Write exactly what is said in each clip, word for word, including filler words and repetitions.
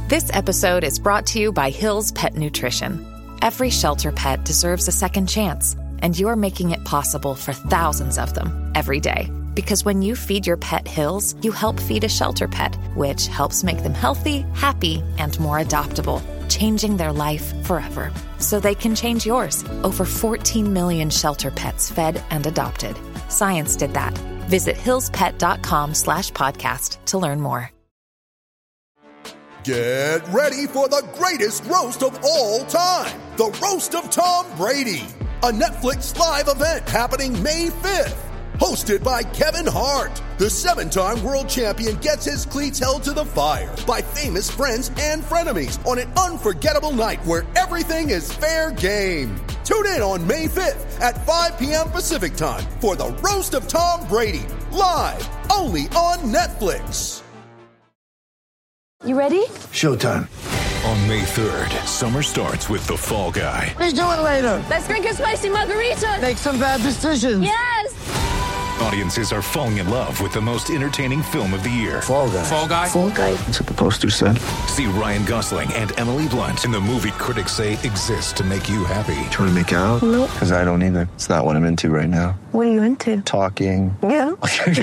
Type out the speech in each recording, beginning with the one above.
This episode is brought to you by Hill's Pet Nutrition. Every shelter pet deserves a second chance, and you're making it possible for thousands of them every day. Because when you feed your pet Hills, you help feed a shelter pet, which helps make them healthy, happy, and more adoptable, changing their life forever. So they can change yours. Over fourteen million shelter pets fed and adopted. Science did that. Visit hillspet.com slash podcast to learn more. Get ready for the greatest roast of all time. The Roast of Tom Brady. A Netflix live event happening May fifth. Hosted by Kevin Hart. The seven-time world champion gets his cleats held to the fire by famous friends and frenemies on an unforgettable night where everything is fair game. Tune in on May fifth at five p.m. Pacific time for the Roast of Tom Brady. Live only on Netflix. You ready? Showtime. On May third, summer starts with The Fall Guy. Let's do it later. Let's drink a spicy margarita. Make some bad decisions. Yes! Audiences are falling in love with the most entertaining film of the year. Fall Guy. Fall Guy? Fall Guy. That's what the poster said. See Ryan Gosling and Emily Blunt in the movie critics say exists to make you happy. Trying to make it out? Nope. Because I don't either. It's not what I'm into right now. What are you into? Talking. Yeah.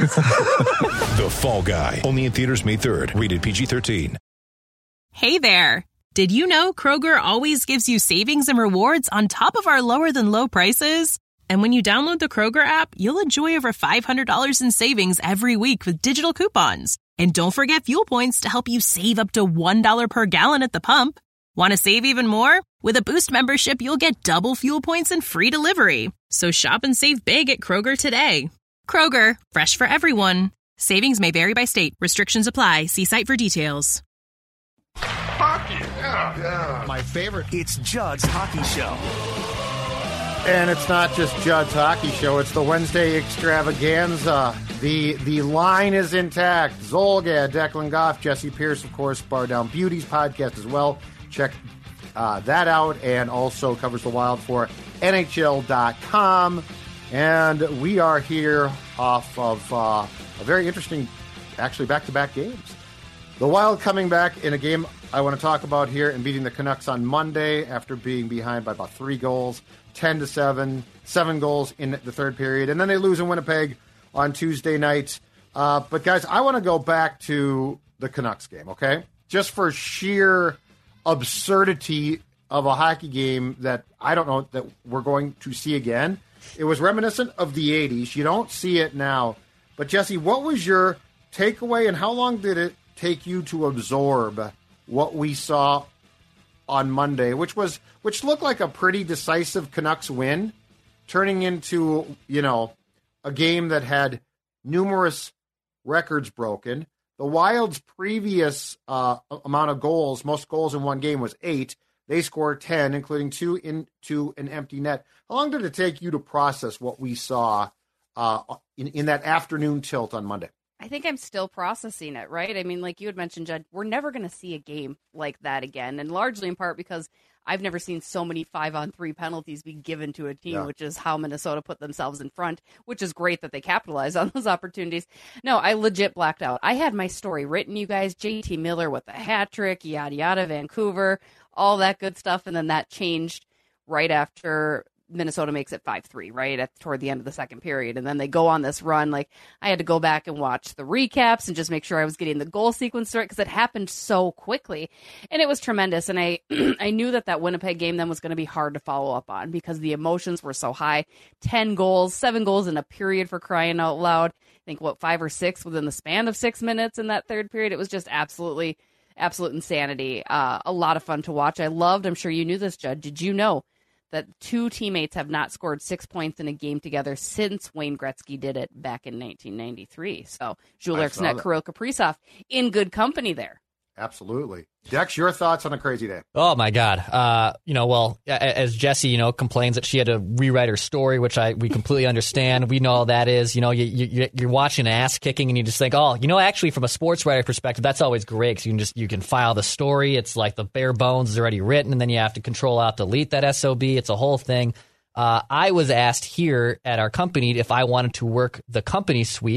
The Fall Guy. Only in theaters May third. Rated P G thirteen. Hey there. Did you know Kroger always gives you savings and rewards on top of our lower than low prices? And when you download the Kroger app, you'll enjoy over five hundred dollars in savings every week with digital coupons. And don't forget fuel points to help you save up to one dollar per gallon at the pump. Want to save even more? With a Boost membership, you'll get double fuel points and free delivery. So shop and save big at Kroger today. Kroger, fresh for everyone. Savings may vary by state. Restrictions apply. See site for details. Hockey, yeah, yeah. My favorite. It's Judd's Hockey Show. And it's not just Judd's Hockey Show, it's the Wednesday extravaganza. The the line is intact. Zolgad, Declan Goff, Jesse Pierce, of course, Bar Down Beauties podcast as well. Check uh, that out, and also covers the Wild for N H L dot com. And we are here off of uh, a very interesting, actually, back-to-back games. The Wild coming back in a game I want to talk about here and beating the Canucks on Monday after being behind by about three goals. ten to seven, seven goals in the third period, and then they lose in Winnipeg on Tuesday night. Uh, but, guys, I want to go back to the Canucks game, okay? Just for sheer absurdity of a hockey game that I don't know that we're going to see again. It was reminiscent of the eighties. You don't see it now. But, Jesse, what was your takeaway, and how long did it take you to absorb what we saw on Monday, which was which looked like a pretty decisive Canucks win, turning into, you know, a game that had numerous records broken. The Wild's previous uh, amount of goals, most goals in one game, was eight. They scored ten, including two into an empty net. How long did it take you to process what we saw uh, in, in that afternoon tilt on Monday? I think I'm still processing it, right? I mean, like you had mentioned, Judd, we're never going to see a game like that again, and largely in part because I've never seen so many five-on-three penalties be given to a team, yeah. which is how Minnesota put themselves in front, which is great that they capitalized on those opportunities. No, I legit blacked out. I had my story written, you guys, J T Miller with a hat trick, yada, yada, Vancouver, all that good stuff, and then that changed right after Minnesota makes it five three, right, at toward the end of the second period. And then they go on this run. Like, I had to go back and watch the recaps and just make sure I was getting the goal sequence right because it happened so quickly. And it was tremendous. And I I knew that that Winnipeg game then was going to be hard to follow up on because the emotions were so high. Ten goals, seven goals in a period, for crying out loud. I think, what, five or six within the span of six minutes in that third period. It was just absolutely, absolute insanity. Uh, a lot of fun to watch. I loved, I'm sure you knew this, Judd. Did you know that two teammates have not scored six points in a game together since Wayne Gretzky did it back in nineteen ninety-three? So Jules Eriksson and Kirill Kaprizov in good company there. Absolutely. Dex, your thoughts on a crazy day? Oh, my God. Uh, you know, well, as Jesse, you know, complains that she had to rewrite her story, which I we completely understand. We know all that is. You know, you, you, you're watching ass kicking and you just think, oh, you know, actually, from a sports writer perspective, that's always great because you can just you can file the story. It's like the bare bones is already written, and then you have to control out, delete that S O B. It's a whole thing. Uh, I was asked here at our company if I wanted to work the company suite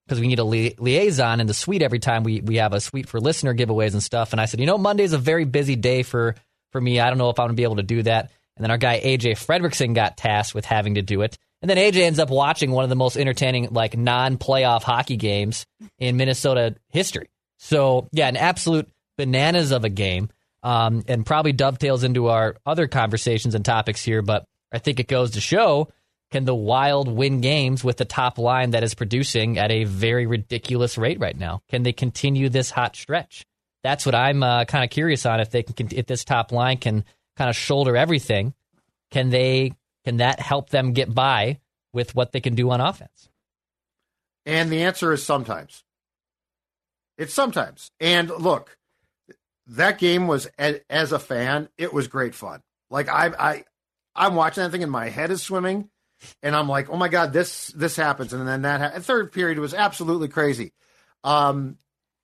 because we need a li- liaison in the suite every time we, we have a suite for listener giveaways and stuff. And I said, you know, Monday's a very busy day for, for me. I don't know if I'm going to be able to do that. And then our guy A J Fredrickson got tasked with having to do it. And then A J ends up watching one of the most entertaining, like, non-playoff hockey games in Minnesota history. So, yeah, an absolute bananas of a game, um, and probably dovetails into our other conversations and topics here. But I think it goes to show, can the Wild win games with the top line that is producing at a very ridiculous rate right now? Can they continue this hot stretch? That's what I'm uh, kind of curious on. If they can, if this top line can kind of shoulder everything, can they? Can that help them get by with what they can do on offense? And the answer is sometimes. It's sometimes. And look, that game was, as a fan, it was great fun. Like, I, I, I'm watching that thing and my head is swimming, and I'm like, oh my God, this this happens. And then that ha- third period was absolutely crazy. Um,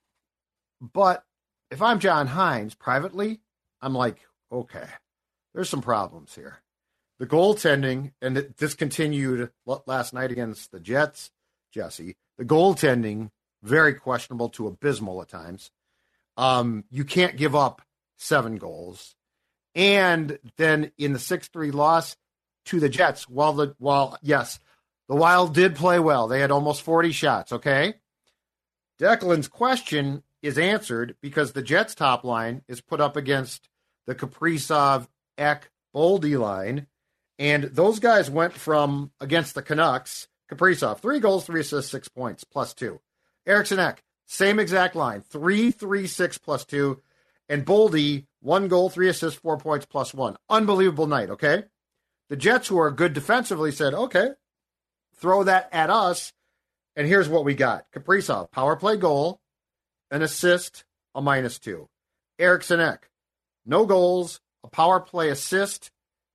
but if I'm John Hines, privately, I'm like, okay, there's some problems here. The goaltending, and this continued last night against the Jets, Jesse, the goaltending, very questionable to abysmal at times. Um, you can't give up seven goals. And then in the six three loss to the Jets, while, the while yes, the Wild did play well. They had almost forty shots, okay? Declan's question is answered because the Jets' top line is put up against the Kaprizov, Ek, Boldy line. And those guys went from, against the Canucks, Kaprizov, three goals, three assists, six points, plus two. Eriksson Ek, same exact line, three, three, six, plus two. And Boldy, one goal, three assists, four points, plus one. Unbelievable night, okay? The Jets, who are good defensively, said, okay, throw that at us, and here's what we got. Kaprizov, power play goal, an assist, a minus two. Eriksson Ek, no goals, a power play assist,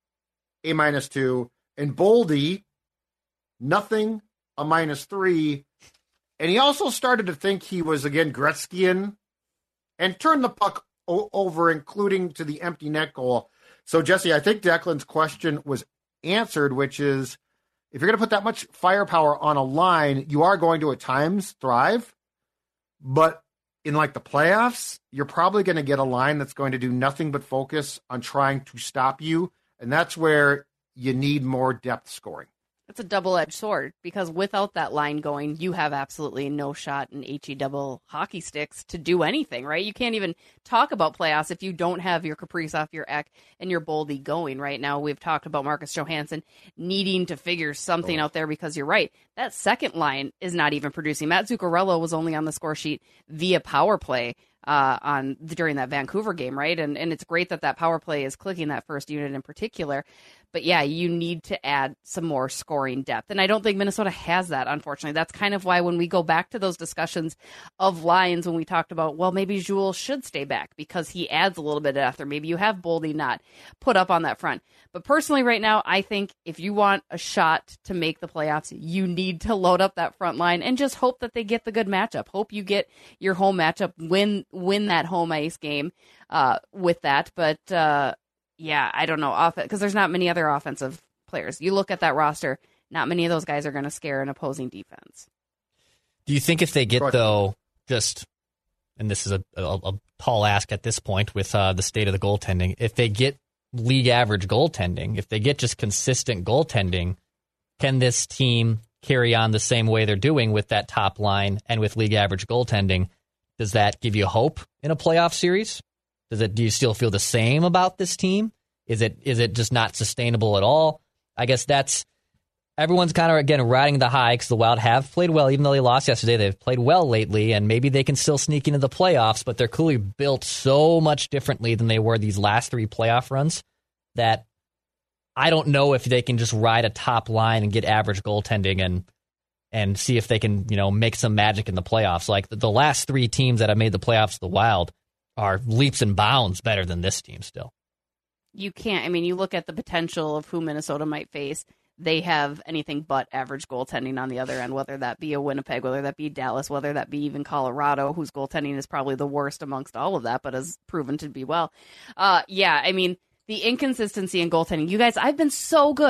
a minus two, and Boldy, nothing, a minus three. And he also started to think he was, again, Gretzkyan, and turned the puck o- over, including to the empty net goal. So, Jesse, I think Declan's question was answered, which is, if you're going to put that much firepower on a line, you are going to at times thrive. But in, like, the playoffs, you're probably going to get a line that's going to do nothing but focus on trying to stop you. And that's where you need more depth scoring. It's a double-edged sword, because without that line going, you have absolutely no shot in H E double hockey sticks to do anything, right? You can't even talk about playoffs if you don't have your Kaprizov, your Ek, and your Boldy going. Right now, we've talked about Marcus Johansson needing to figure something oh. out there, because you're right. That second line is not even producing. Matt Zuccarello was only on the score sheet via power play uh, on during that Vancouver game, right? And and it's great that that power play is clicking, that first unit in particular. But yeah, you need to add some more scoring depth. And I don't think Minnesota has that, unfortunately. That's kind of why when we go back to those discussions of lines, when we talked about, well, maybe Jules should stay back because he adds a little bit of depth, or maybe you have Boldy not put up on that front. But personally, right now, I think if you want a shot to make the playoffs, you need to load up that front line and just hope that they get the good matchup. Hope you get your home matchup, win, win that home ice game uh, with that. But, uh, yeah, I don't know, because there's not many other offensive players. You look at that roster, not many of those guys are going to scare an opposing defense. Do you think if they get, though, just, and this is a, a, a tall ask at this point with uh, the state of the goaltending, if they get league average goaltending, if they get just consistent goaltending, can this team carry on the same way they're doing with that top line and with league average goaltending? Does that give you hope in a playoff series? Does it? Do you still feel the same about this team? Is it is it just not sustainable at all? I guess that's everyone's kind of, again, riding the high because the Wild have played well. Even though they lost yesterday, they've played well lately, and maybe they can still sneak into the playoffs, but they're clearly built so much differently than they were these last three playoff runs that I don't know if they can just ride a top line and get average goaltending and and see if they can, you know, make some magic in the playoffs. Like the, the last three teams that have made the playoffs, the Wild, are leaps and bounds better than this team still. You can't. I mean, you look at the potential of who Minnesota might face. They have anything but average goaltending on the other end, whether that be a Winnipeg, whether that be Dallas, whether that be even Colorado, whose goaltending is probably the worst amongst all of that, but has proven to be well. Uh, yeah, I mean, the inconsistency in goaltending. You guys, I've been so good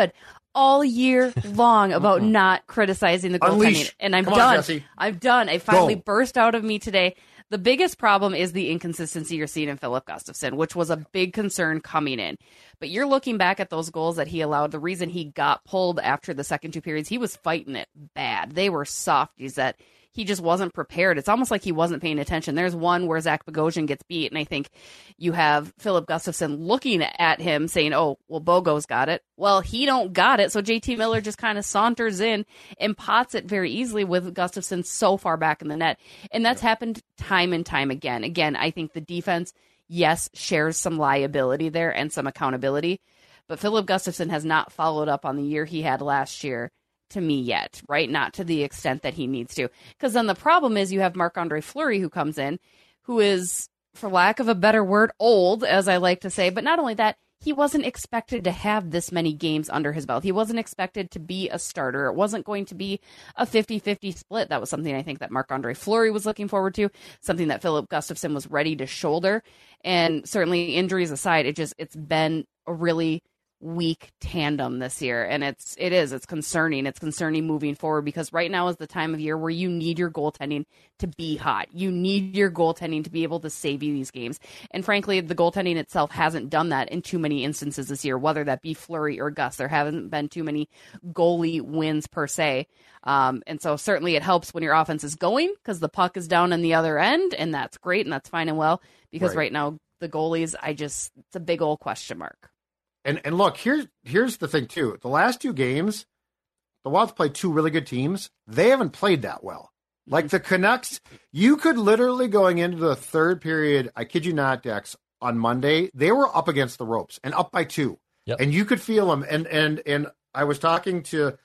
all year long about mm-hmm. not criticizing the goaltending, and I'm Come done. On, I'm done. I finally Go. burst out of me today. The biggest problem is the inconsistency you're seeing in Philip Gustafsson, which was a big concern coming in. But you're looking back at those goals that he allowed. The reason he got pulled after the second two periods, he was fighting it bad. They were softies that he just wasn't prepared. It's almost like he wasn't paying attention. There's one where Zach Bogosian gets beat, and I think you have Philip Gustafsson looking at him saying, oh, well, Bogo's got it. Well, he don't got it, so J T Miller just kind of saunters in and pots it very easily with Gustafsson so far back in the net. And that's yeah. happened time and time again. Again, I think the defense, yes, shares some liability there and some accountability, but Philip Gustafsson has not followed up on the year he had last year to me yet, right? Not to the extent that he needs to. Because then the problem is you have Marc-Andre Fleury who comes in, who is, for lack of a better word, old, as I like to say. But not only that, he wasn't expected to have this many games under his belt. He wasn't expected to be a starter. It wasn't going to be a fifty-fifty split. That was something I think that Marc-Andre Fleury was looking forward to, something that Philip Gustafsson was ready to shoulder. And certainly injuries aside, it just, it's been a really weak tandem this year, and it's it is it's concerning it's concerning moving forward, because right now is the time of year where you need your goaltending to be hot. You need your goaltending to be able to save you these games, and frankly the goaltending itself hasn't done that in too many instances this year, whether that be Fleury or Gus. There haven't been too many goalie wins per se, um, and so certainly it helps when your offense is going, because the puck is down on the other end, and that's great and that's fine and well, because right, right now the goalies, I just it's a big old question mark. And and look, here's here's the thing too. The last two games, the Wilds played two really good teams. They haven't played that well. Like the Canucks, you could literally going into the third period, I kid you not, Dex, on Monday, they were up against the ropes and up by two. Yep. And you could feel them. And and and I was talking to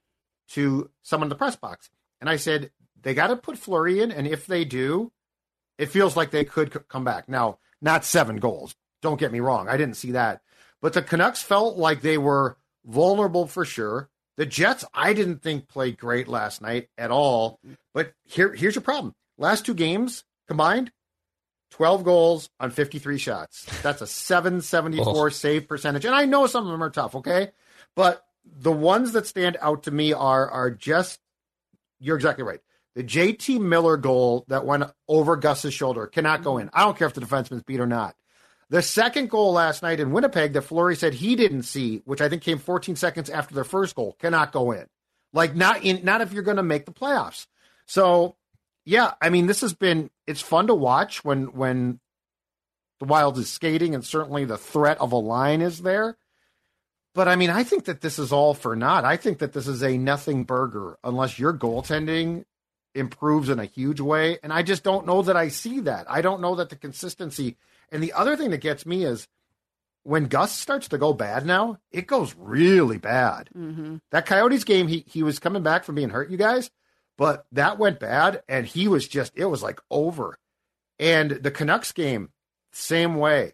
to someone in the press box, and I said, they got to put Fleury in, and if they do, it feels like they could c- come back. Now, not seven goals. Don't get me wrong. I didn't see that. But the Canucks felt like they were vulnerable for sure. The Jets, I didn't think played great last night at all. But here, here's your problem. Last two games combined, twelve goals on fifty-three shots. That's a seven seventy-four oh. save percentage. And I know some of them are tough, okay? But the ones that stand out to me are are just, you're exactly right. The J T Miller goal that went over Gus's shoulder cannot go in. I don't care if the defenseman's beat or not. The second goal last night in Winnipeg that Fleury said he didn't see, which I think came fourteen seconds after their first goal, cannot go in. Like, not in, not if you're going to make the playoffs. So, yeah, I mean, this has been, it's fun to watch when when the Wild is skating, and certainly the threat of a line is there. But, I mean, I think that this is all for naught. I think that this is a nothing burger unless your goaltending improves in a huge way. And I just don't know that I see that. I don't know that the consistency. And the other thing that gets me is when Gus starts to go bad now, it goes really bad. Mm-hmm. That Coyotes game, he he was coming back from being hurt, you guys, but that went bad, and he was just, it was like over. And the Canucks game, same way.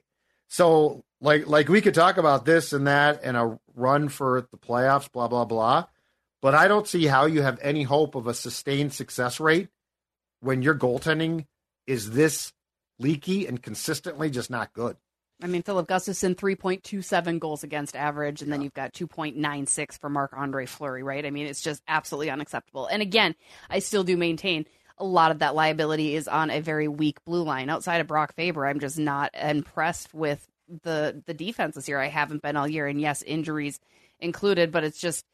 So like like we could talk about this and that and a run for the playoffs, blah, blah, blah. But I don't see how you have any hope of a sustained success rate when your goaltending is this leaky and consistently just not good. I mean, Philip Gustafsson, three point two seven goals against average, and then you've got two point nine six for Marc-Andre Fleury, right? I mean, it's just absolutely unacceptable. And again, I still do maintain a lot of that liability is on a very weak blue line. Outside of Brock Faber, I'm just not impressed with the, the defense this year. I haven't been all year, and yes, injuries included, but it's just,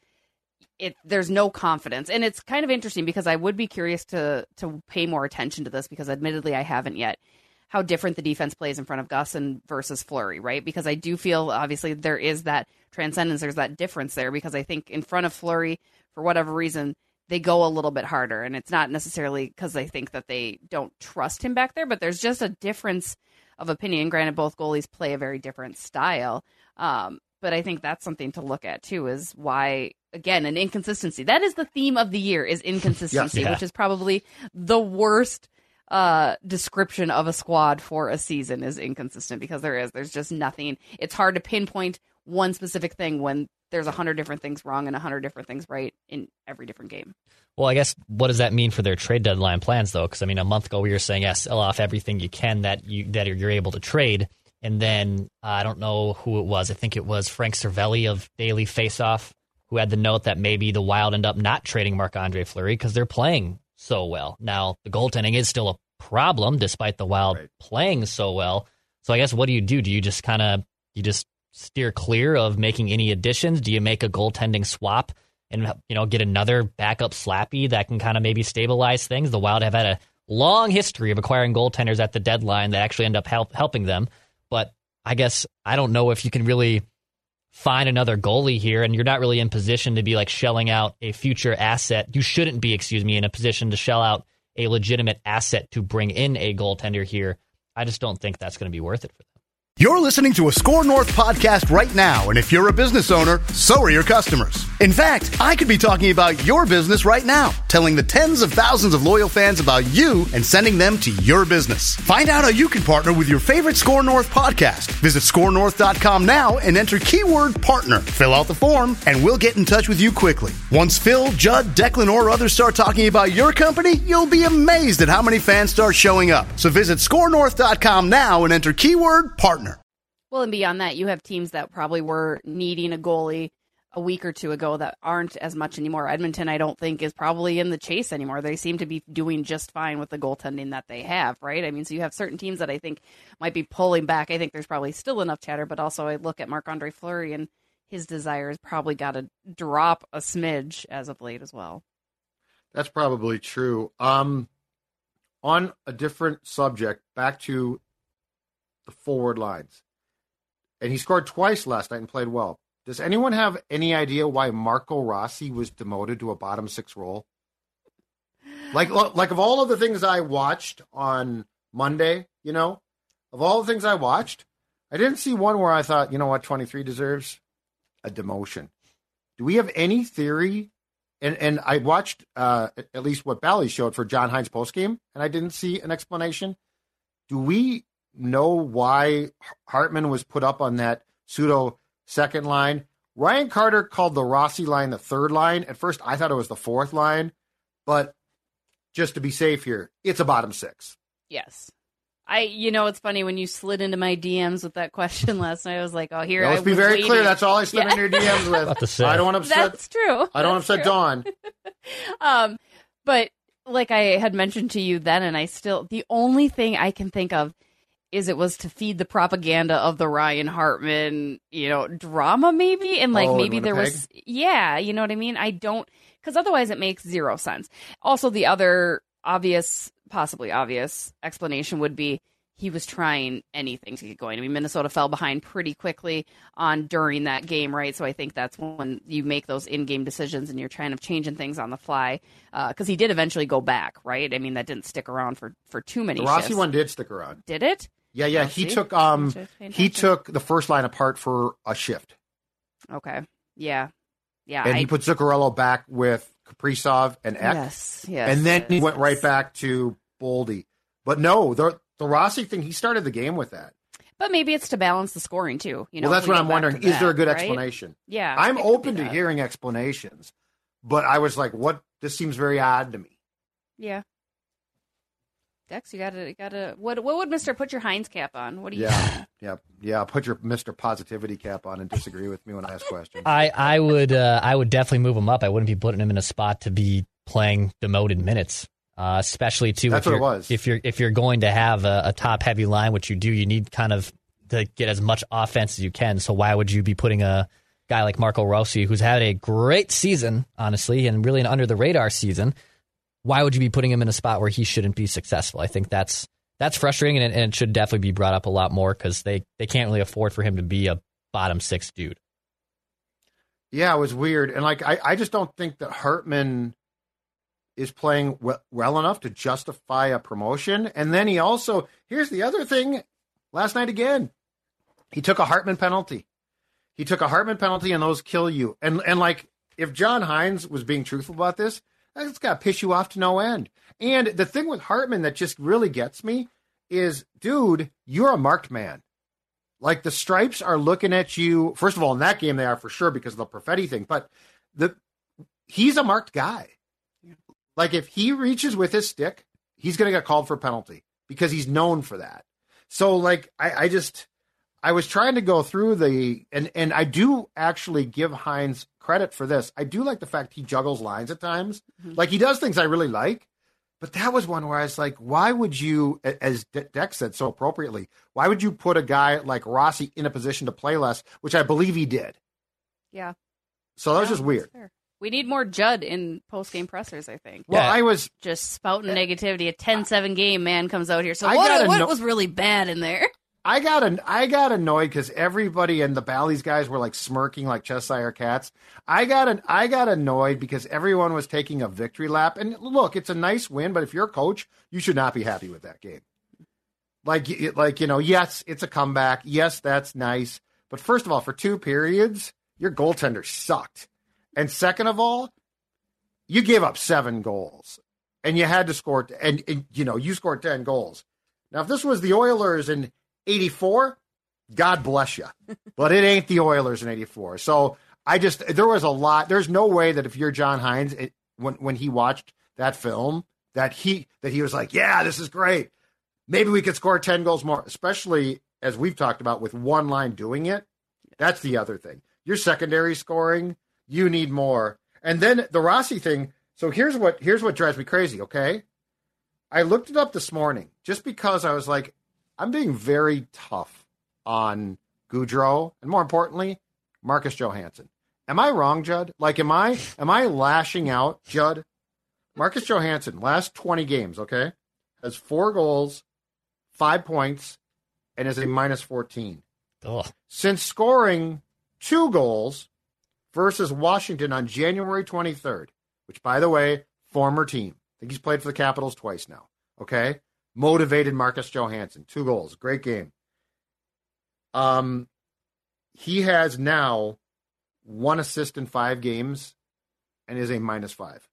It there's no confidence. And it's kind of interesting because I would be curious to to pay more attention to this, because admittedly I haven't yet, how different the defense plays in front of Gus and versus Fleury, right? Because I do feel obviously there is that transcendence, there's that difference there, because I think in front of Fleury, for whatever reason, they go a little bit harder. And it's not necessarily because they think that they don't trust him back there, but there's just a difference of opinion. Granted, both goalies play a very different style. Um, but I think that's something to look at too, is why, again, an inconsistency. That is the theme of the year, is inconsistency, yeah. Yeah. which is probably the worst uh, description of a squad for a season, is inconsistent, because there is, there's just nothing. It's hard to pinpoint one specific thing when there's a hundred different things wrong and a hundred different things right in every different game. Well, I guess, what does that mean for their trade deadline plans, though? Because, I mean, a month ago we were saying, yes, sell off everything you can that you that you're able to trade. And then, uh, I don't know who it was. I think it was Frank Cervelli of Daily Faceoff, who had the note that maybe the Wild end up not trading Marc-Andre Fleury because they're playing so well. Now, the goaltending is still a problem despite the Wild right. playing so well. So I guess what do you do? Do you just kind of you just steer clear of making any additions? Do you make a goaltending swap and, you know, get another backup Slappy that can kind of maybe stabilize things? The Wild have had a long history of acquiring goaltenders at the deadline that actually end up help, helping them. But I guess I don't know if you can really find another goalie here, and you're not really in position to be like shelling out a future asset. You shouldn't be, excuse me, in a position to shell out a legitimate asset to bring in a goaltender here. I just don't think that's going to be worth it for them. You're listening to a Score North podcast right now, and if you're a business owner, so are your customers. In fact, I could be talking about your business right now, telling the tens of thousands of loyal fans about you and sending them to your business. Find out how you can partner with your favorite Score North podcast. Visit score north dot com now and enter keyword partner. Fill out the form, and we'll get in touch with you quickly. Once Phil, Judd, Declan, or others start talking about your company, you'll be amazed at how many fans start showing up. So visit score north dot com now and enter keyword partner. Well, and beyond that, you have teams that probably were needing a goalie a week or two ago that aren't as much anymore. Edmonton, I don't think, is probably in the chase anymore. They seem to be doing just fine with the goaltending that they have, right? I mean, so you have certain teams that I think might be pulling back. I think there's probably still enough chatter, but also I look at Marc-Andre Fleury, and his desire has probably got to drop a smidge as of late as well. That's probably true. Um, on a different subject, back to the forward lines. And he scored twice last night and played well. Does anyone have any idea why Marco Rossi was demoted to a bottom six role? Like, like of all of the things I watched on Monday, you know, of all the things I watched, I didn't see one where I thought, you know what, twenty-three deserves a demotion. Do we have any theory? And and I watched uh, at least what Bally showed for John Hines postgame, and I didn't see an explanation. Do we know why Hartman was put up on that pseudo second line? Ryan Carter called the Rossi line the third line. At first, I thought it was the fourth line, but just to be safe here, it's a bottom six. Yes. I, you know, it's funny when you slid into my D Ms with that question last night. I was like, oh, here. Yeah, let's I be was very waiting. clear. That's all I slid yeah. in your D Ms with. I don't want to upset. That's true. I don't That's upset true. Dawn. um, but like I had mentioned to you then, and I still, the only thing I can think of is it was to feed the propaganda of the Ryan Hartman, you know, drama maybe. And like oh, maybe there was, yeah, you know what I mean? I don't, because otherwise it makes zero sense. Also, the other obvious, possibly obvious explanation would be he was trying anything to get going. I mean, Minnesota fell behind pretty quickly on during that game, right? So I think that's when you make those in-game decisions and you're trying to changing things on the fly. Because uh, he did eventually go back, right? I mean, that didn't stick around for, for too many The Rossi shifts. one did stick around. Did it? Yeah, yeah. Oh, he see? took um he attention. took the first line apart for a shift. Okay. Yeah. Yeah. And I, he put Zuccarello back with Kaprizov and Ek. Yes. Yes. And then yes, he went yes. right back to Boldy. But no, the the Rossi thing, he started the game with that. But maybe it's to balance the scoring too. You know, well, that's if we what go I'm back wondering. to Is there a that, good right? explanation? Yeah. I'm it could open be to that. hearing explanations. But I was like, what? This seems very odd to me. Yeah. Dex, you gotta, you gotta. What, what would Mister Put your Heinz cap on? What do you? Yeah, yeah, yeah. Put your Mister Positivity cap on and disagree with me when I ask questions. I, I would uh, I would definitely move him up. I wouldn't be putting him in a spot to be playing demoted minutes, uh, especially too. That's if what it you're, was. If you're if you're going to have a, a top heavy line, which you do, you need kind of to get as much offense as you can. So why would you be putting a guy like Marco Rossi, who's had a great season, honestly, and really an under the radar season? Why would you be putting him in a spot where he shouldn't be successful? I think that's that's frustrating, and it, and it should definitely be brought up a lot more because they, they can't really afford for him to be a bottom six dude. Yeah, it was weird. And like I, I just don't think that Hartman is playing well, well enough to justify a promotion. And then he also, here's the other thing, last night again, he took a Hartman penalty. He took a Hartman penalty, and those kill you. And and like if John Hines was being truthful about this, that's got to piss you off to no end. And the thing with Hartman that just really gets me is, dude, you're a marked man. Like, the Stripes are looking at you. First of all, in that game, they are for sure because of the Perfetti thing. But the he's a marked guy. Like, if he reaches with his stick, he's going to get called for a penalty because he's known for that. So, like, I, I just, I was trying to go through the, and, and I do actually give Hines credit for this. I do like the fact he juggles lines at times. Mm-hmm. Like, he does things I really like, but that was one where I was like, why would you, as Deck said so appropriately, why would you put a guy like Rossi in a position to play less, which I believe he did. Yeah. So that yeah, was just weird. Fair. We need more Judd in post-game pressers, I think. Well, yeah. I was... Just spouting uh, negativity. A ten seven game, man, comes out here. So I what, what no- was really bad in there? I got an, I got annoyed because everybody and the Bally's guys were like smirking like Cheshire cats. I got an, I got annoyed because everyone was taking a victory lap. And look, it's a nice win, but if you're a coach, you should not be happy with that game. Like, like you know, yes, it's a comeback. Yes, that's nice. But first of all, for two periods, your goaltender sucked. And second of all, you gave up seven goals, and you had to score. And, and you know, you scored ten goals. Now, if this was the Oilers in eighty-four, God bless you. But it ain't the Oilers in eighty-four. So I just, there was a lot. There's no way that if you're John Hines, it, when when he watched that film, that he that he was like, yeah, this is great. Maybe we could score ten goals more, especially as we've talked about with one line doing it. That's the other thing. Your secondary scoring, you need more. And then the Rossi thing. So here's what here's what drives me crazy, okay? I looked it up this morning just because I was like, I'm being very tough on Gaudreau and more importantly, Marcus Johansson. Am I wrong, Judd? Like, am I am I lashing out, Judd? Marcus Johansson, last twenty games, okay, has four goals, five points, and is a minus fourteen. Ugh. Since scoring two goals versus Washington on January twenty-third, which, by the way, former team. I think he's played for the Capitals twice now, okay? Motivated Marcus Johansson, two goals, great game. Um, he has now one assist in five games and is a minus five.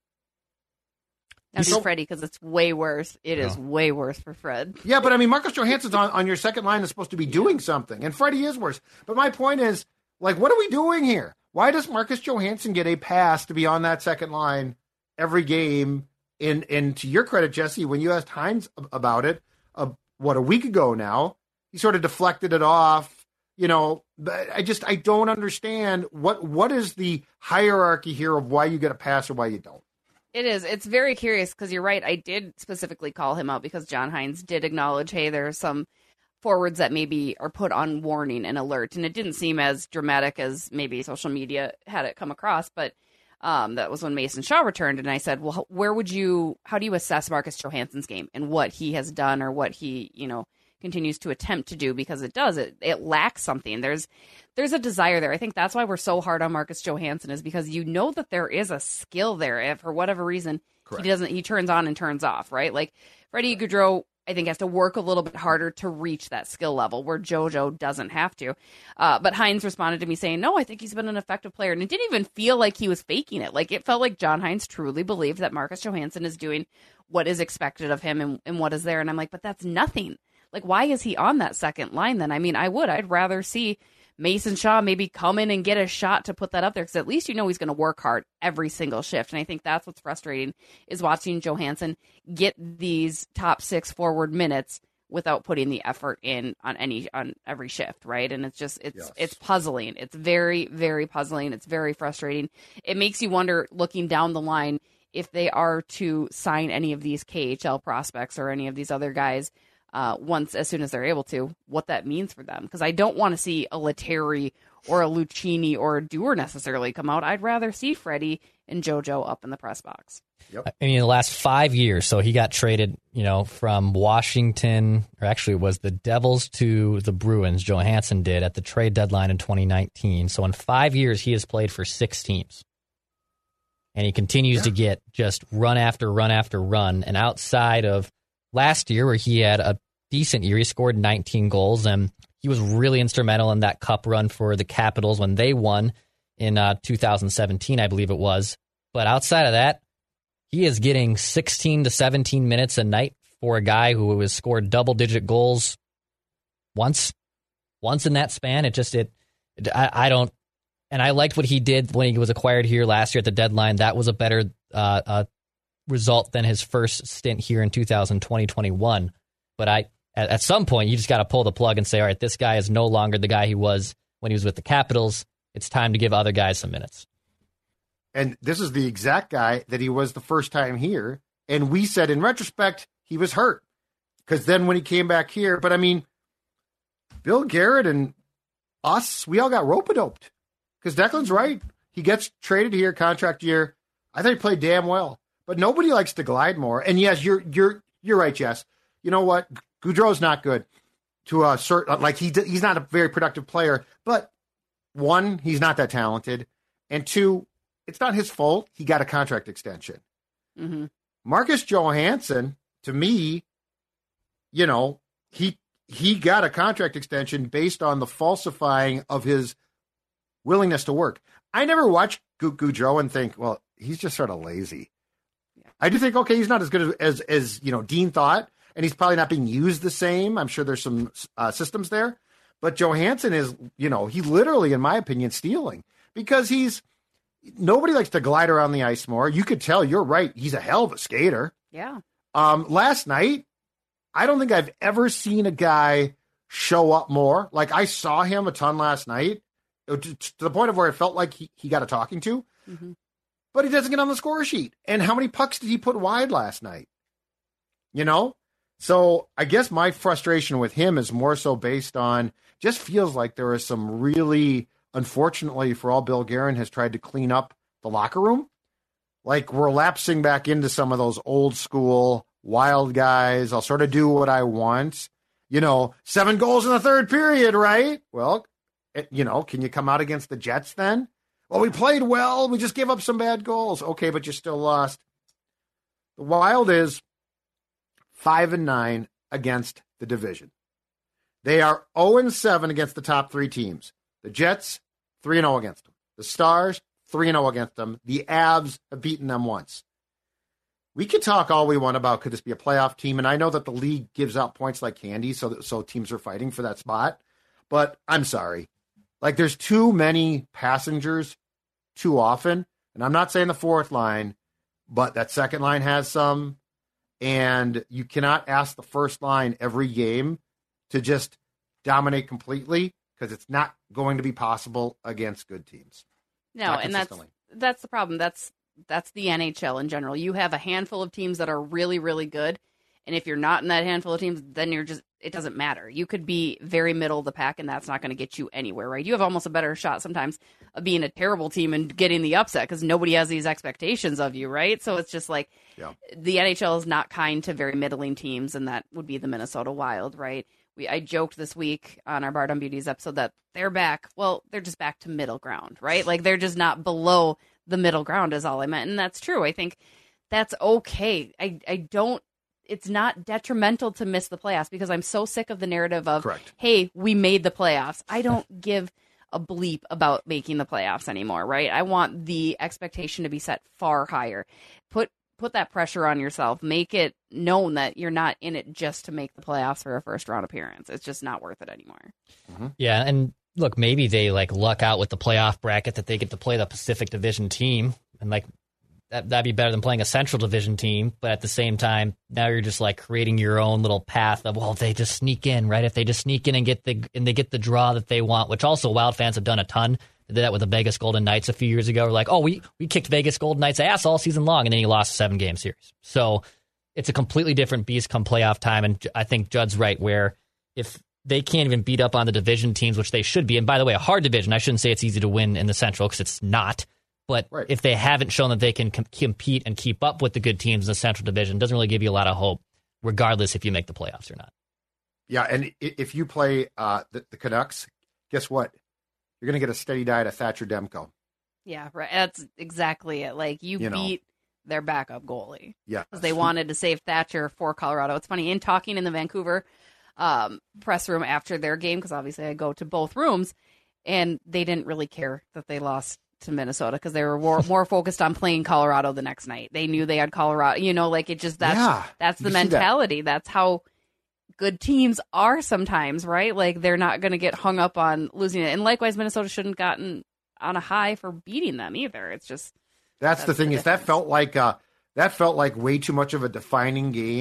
Now do Freddie, because it's way worse. It is no. way worse for Fred. Yeah, but I mean, Marcus Johansson's on, on your second line is supposed to be doing something, and Freddie is worse. But my point is, like, what are we doing here? Why does Marcus Johansson get a pass to be on that second line every game? And, and to your credit, Jesse, when you asked Hines about it, uh, what, a week ago now, he sort of deflected it off. You know, but I just, I don't understand what what is the hierarchy here of why you get a pass or why you don't. It is. It's very curious because you're right. I did specifically call him out because John Hines did acknowledge, hey, there are some forwards that maybe are put on warning and alert. And it didn't seem as dramatic as maybe social media had it come across. But um, that was when Mason Shaw returned. And I said, well, where would you, how do you assess Marcus Johansson's game and what he has done or what he, you know, continues to attempt to do, because it does, it, it lacks something. There's, there's a desire there. I think that's why we're so hard on Marcus Johansson, is because you know that there is a skill there. If for whatever reason, Correct. he doesn't, he turns on and turns off, right? Like Freddie Gaudreau, I think, has to work a little bit harder to reach that skill level where JoJo doesn't have to. Uh, but Hines responded to me saying, no, I think he's been an effective player. And it didn't even feel like he was faking it. Like, it felt like John Hines truly believed that Marcus Johansson is doing what is expected of him and, and what is there. And I'm like, but that's nothing. Like, why is he on that second line then? I mean, I would. I'd rather see Mason Shaw maybe come in and get a shot to put that up there, because at least you know he's going to work hard every single shift. And I think that's what's frustrating, is watching Johansson get these top six forward minutes without putting the effort in on any on every shift, right? And it's just, it's yes. it's puzzling. It's very, very puzzling. It's very frustrating. It makes you wonder, looking down the line, if they are to sign any of these K H L prospects or any of these other guys Uh, once, as soon as they're able to, what that means for them. Because I don't want to see a Lettieri or a Lucchini or a Dewar necessarily come out. I'd rather see Freddie and JoJo up in the press box. Yep. I mean, in the last five years, so he got traded, you know, from Washington, or actually it was the Devils to the Bruins, Johansson did, at the trade deadline in twenty nineteen. So in five years, he has played for six teams. And he continues yeah. to get just run after run after run. And outside of last year, where he had a decent year, he scored nineteen goals, and he was really instrumental in that cup run for the Capitals when they won in uh, two thousand seventeen, I believe it was. But outside of that, he is getting sixteen to seventeen minutes a night for a guy who has scored double-digit goals once, once in that span. It just, it, it I, I don't, and I liked what he did when he was acquired here last year at the deadline. That was a better uh, uh result than his first stint here in two thousand twenty, twenty-one. But I, at, at some point, you just got to pull the plug and say, all right, this guy is no longer the guy he was when he was with the Capitals. It's time to give other guys some minutes. And this is the exact guy that he was the first time here. And we said in retrospect, he was hurt. Because then when he came back here, but I mean, Bill Garrett and us, we all got rope-a-doped. Because Declan's right. He gets traded here, contract year. I thought he played damn well. But nobody likes to glide more. And yes, you're you're you're right, Jess. You know what? Gaudreau's not good. To a certain, like he he's not a very productive player. But one, he's not that talented. And two, it's not his fault. He got a contract extension. Mm-hmm. Marcus Johansson, to me, you know, he he got a contract extension based on the falsifying of his willingness to work. I never watched Gaudreau and think, well, he's just sort of lazy. Yeah. I do think, okay, he's not as good as, as, as, you know, Dean thought, and he's probably not being used the same. I'm sure there's some uh, systems there. But Johansson is, you know, he literally, in my opinion, stealing. Because he's, nobody likes to glide around the ice more. You could tell, you're right, he's a hell of a skater. Yeah. Um, last night, I don't think I've ever seen a guy show up more. Like, I saw him a ton last night, to, to the point of where it felt like he, he got a talking to. Mm-hmm. But he doesn't get on the score sheet. And how many pucks did he put wide last night? You know? So I guess my frustration with him is more so based on, just feels like there is some really, unfortunately for all Bill Guerin has tried to clean up the locker room. Like, we're lapsing back into some of those old school wild guys. I'll sort of do what I want. You know, seven goals in the third period, right? Well, it, you know, can you come out against the Jets then? Well, we played well. We just gave up some bad goals. Okay, but you still lost. The Wild is five and nine against the division. They are oh and seven against the top three teams. The Jets, three and oh against them. The Stars, three and oh against them. The Avs have beaten them once. We can talk all we want about could this be a playoff team, and I know that the league gives out points like candy, so that, so teams are fighting for that spot. But I'm sorry. Like, there's too many passengers too often, and I'm not saying the fourth line, but that second line has some, and you cannot ask the first line every game to just dominate completely, because it's not going to be possible against good teams. No, and that's that's the problem. That's that's the N H L in general. You have a handful of teams that are really, really good, and if you're not in that handful of teams, then you're just, it doesn't matter. You could be very middle of the pack, and that's not going to get you anywhere, right? You have almost a better shot sometimes of being a terrible team and getting the upset because nobody has these expectations of you, right? So it's just like, yeah. The N H L is not kind to very middling teams, and that would be the Minnesota Wild, right? We, I joked this week on our Bar Down Beauties episode that they're back. Well, they're just back to middle ground, right? Like, they're just not below the middle ground is all I meant. And that's true. I think that's okay. I, I don't, it's not detrimental to miss the playoffs because I'm so sick of the narrative of, Correct. Hey, we made the playoffs. I don't give a bleep about making the playoffs anymore, right? I want the expectation to be set far higher. Put Put that pressure on yourself. Make it known that you're not in it just to make the playoffs for a first round appearance. It's just not worth it anymore. Mm-hmm. Yeah, and look, maybe they like luck out with the playoff bracket that they get to play the Pacific Division team, and like that that'd be better than playing a Central Division team. But at the same time, now you're just like creating your own little path of, well, if they just sneak in, right? If they just sneak in and get the and they get the draw that they want, which also Wild fans have done a ton. They did that with the Vegas Golden Knights a few years ago. We're like, oh, we, we kicked Vegas Golden Knights' ass all season long, and then he lost a seven-game series. So it's a completely different beast come playoff time, and I think Judd's right, where if they can't even beat up on the division teams, which they should be, and by the way, a hard division, I shouldn't say it's easy to win in the Central, because it's not, but right. If they haven't shown that they can com- compete and keep up with the good teams in the Central Division, it doesn't really give you a lot of hope, regardless if you make the playoffs or not. Yeah, and if you play uh, the, the Canucks, guess what? You're going to get a steady diet of Thatcher Demko. Yeah, right. That's exactly it. Like, you, you beat know. their backup goalie. Yeah. Because they wanted to save Thatcher for Colorado. It's funny, in talking in the Vancouver um, press room after their game, because obviously I go to both rooms, and they didn't really care that they lost to Minnesota because they were more, more focused on playing Colorado the next night. They knew they had Colorado. You know, like, it just, that's, yeah, that's the mentality. That. That's how good teams are sometimes, right? Like, they're not going to get hung up on losing it. And likewise, Minnesota shouldn't have gotten on a high for beating them either. It's just that's, that's the thing the is that felt like uh, that felt like way too much of a defining game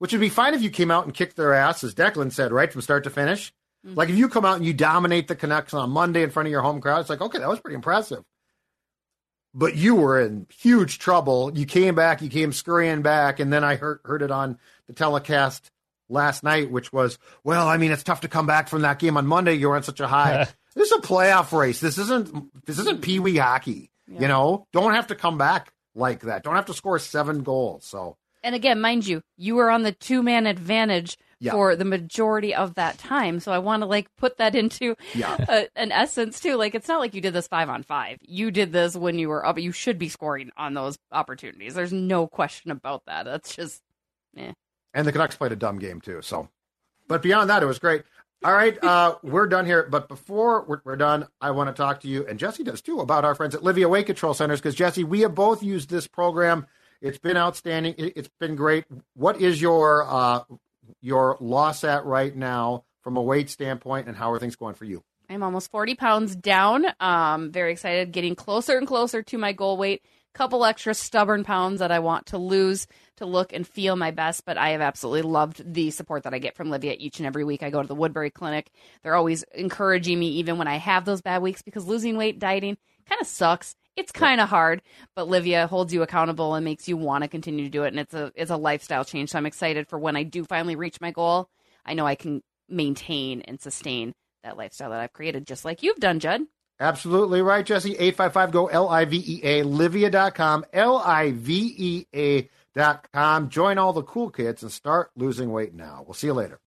which would be fine if you came out and kicked their ass, as Declan said, right, from start to finish. Mm-hmm. Like if you come out and you dominate the Canucks on Monday in front of your home crowd, it's like, okay, that was pretty impressive. But you were in huge trouble. You came back, you came scurrying back, and then I heard, heard it on the telecast last night, which was, well, I mean, it's tough to come back from that game on Monday. You were on such a high. This is a playoff race. This isn't this isn't peewee hockey. Yeah. You know, don't have to come back like that. Don't have to score seven goals. So, and again, mind you, you were on the two man advantage yeah. for the majority of that time. So I want to like put that into yeah. a, an essence too. Like it's not like you did this five on five. You did this when you were up. You should be scoring on those opportunities. There's no question about that. That's just, eh. And the Canucks played a dumb game too. So, but beyond that, it was great. All right, uh, we're done here. But before we're, we're done, I want to talk to you, and Jesse does too, about our friends at Livea Weight Control Centers. Because Jesse, we have both used this program. It's been outstanding. It, it's been great. What is your uh, your loss at right now from a weight standpoint, and how are things going for you? I'm almost forty pounds down. Um, very excited, getting closer and closer to my goal weight. Couple extra stubborn pounds that I want to lose to look and feel my best, but I have absolutely loved the support that I get from Livea each and every week. I go to the Woodbury Clinic. They're always encouraging me even when I have those bad weeks, because losing weight, dieting kind of sucks. It's kind of hard, but Livea holds you accountable and makes you want to continue to do it, and it's a it's a lifestyle change. So I'm excited for when I do finally reach my goal. I know I can maintain and sustain that lifestyle that I've created, just like you've done, Judd. Absolutely right, Jesse. eight five five, G O, L I V E A, Livea dot com, L I V E A dot com. Join all the cool kids and start losing weight now. We'll see you later.